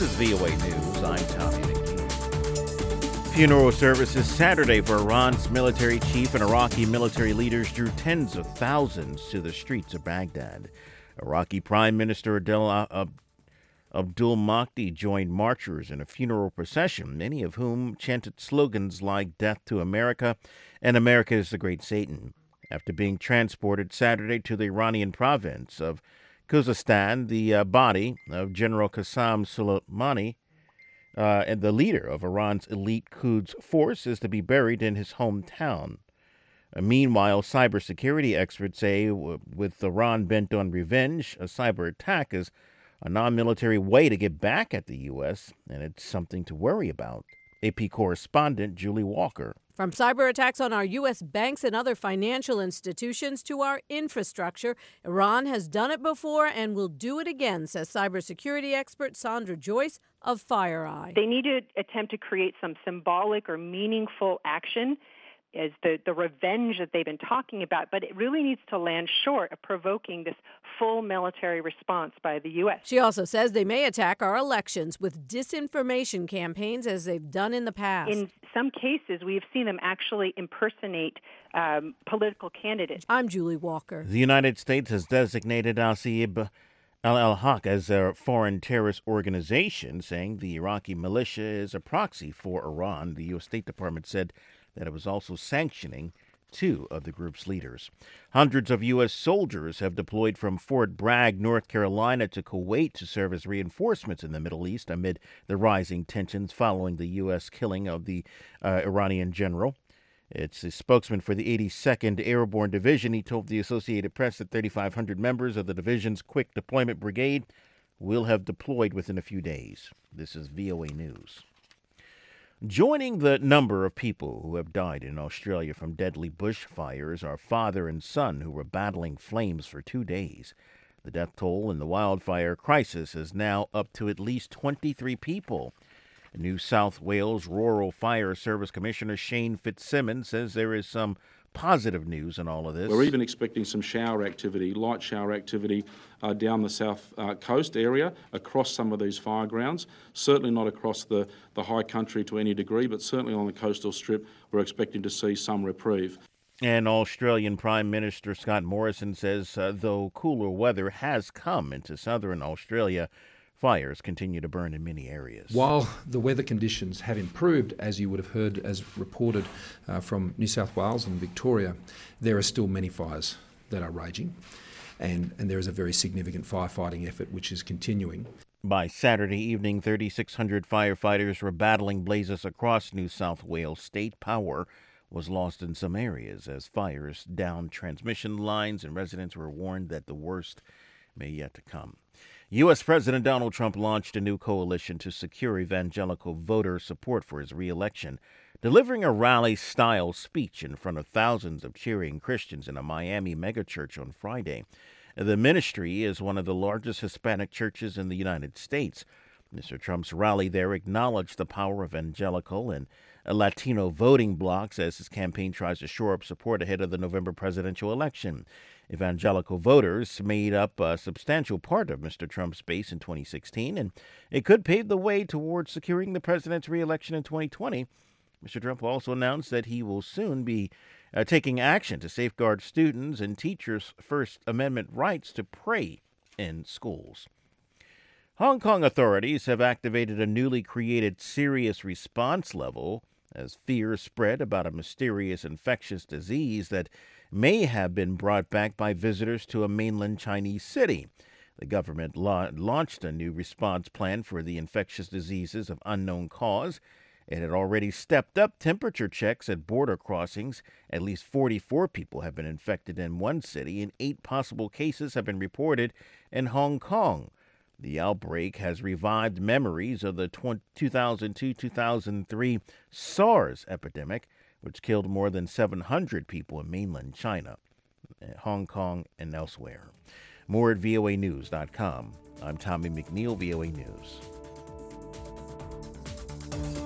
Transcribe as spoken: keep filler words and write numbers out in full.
is V O A News. I'm Tommy McNeil. Funeral services Saturday for Iran's military chief and Iraqi military leaders drew tens of thousands to the streets of Baghdad. Iraqi Prime Minister Adel uh, Abdul Mahdi joined marchers in a funeral procession, many of whom chanted slogans like "Death to America" and "America is the Great Satan." After being transported Saturday to the Iranian province of Khuzestan, the uh, body of General Qassem Soleimani, uh, and the leader of Iran's elite Quds force, is to be buried in his hometown. Uh, meanwhile, cybersecurity experts say w- with Iran bent on revenge, a cyber attack is a non-military way to get back at the U S, and it's something to worry about. A P correspondent Julie Walker. From cyber attacks on our U S banks and other financial institutions to our infrastructure, Iran has done it before and will do it again, says cybersecurity expert Sandra Joyce of FireEye. They need to attempt to create some symbolic or meaningful action as the, the revenge that they've been talking about, but it really needs to land short of provoking this full military response by the U S. She also says they may attack our elections with disinformation campaigns as they've done in the past. In some cases, we've seen them actually impersonate um, political candidates. I'm Julie Walker. The United States has designated Al-Saib al-Haq as a foreign terrorist organization, saying the Iraqi militia is a proxy for Iran. The U S State Department said that it was also sanctioning two of the group's leaders. Hundreds of U S soldiers have deployed from Fort Bragg, North Carolina, to Kuwait to serve as reinforcements in the Middle East amid the rising tensions following the U S killing of the uh, Iranian general. It's a spokesman for the eighty-second Airborne Division. He told the Associated Press that thirty-five hundred members of the division's Quick Deployment Brigade will have deployed within a few days. This is V O A News. Joining the number of people who have died in Australia from deadly bushfires are father and son who were battling flames for two days. The death toll in the wildfire crisis is now up to at least twenty-three people. New South Wales Rural Fire Service Commissioner Shane Fitzsimmons says there is some positive news in all of this. We're even expecting some shower activity, light shower activity uh, down the south uh, coast area across some of these fire grounds. Certainly not across the, the high country to any degree, but certainly on the coastal strip we're expecting to see some reprieve. And Australian Prime Minister Scott Morrison says uh, though cooler weather has come into southern Australia, fires continue to burn in many areas. While the weather conditions have improved, as you would have heard as reported uh, from New South Wales and Victoria, there are still many fires that are raging, and, and there is a very significant firefighting effort which is continuing. By Saturday evening, thirty-six hundred firefighters were battling blazes across New South Wales. State power was lost in some areas as fires downed transmission lines, and residents were warned that the worst may yet to come. U S. President Donald Trump launched a new coalition to secure evangelical voter support for his reelection, delivering a rally-style speech in front of thousands of cheering Christians in a Miami megachurch on Friday. The ministry is one of the largest Hispanic churches in the United States. Mister Trump's rally there acknowledged the power of evangelical and Latino voting blocs as his campaign tries to shore up support ahead of the November presidential election. Evangelical voters made up a substantial part of Mister Trump's base in twenty sixteen, and it could pave the way towards securing the president's reelection in twenty twenty. Mister Trump also announced that he will soon be uh, taking action to safeguard students' and teachers' First Amendment rights to pray in schools. Hong Kong authorities have activated a newly created serious response level as fears spread about a mysterious infectious disease that may have been brought back by visitors to a mainland Chinese city. The government la- launched a new response plan for the infectious diseases of unknown cause. It had already stepped up temperature checks at border crossings. At least forty-four people have been infected in one city, and eight possible cases have been reported in Hong Kong. The outbreak has revived memories of the two thousand two to two thousand three SARS epidemic, which killed more than seven hundred people in mainland China, Hong Kong, and elsewhere. More at V O A news dot com. I'm Tommy McNeil, V O A News.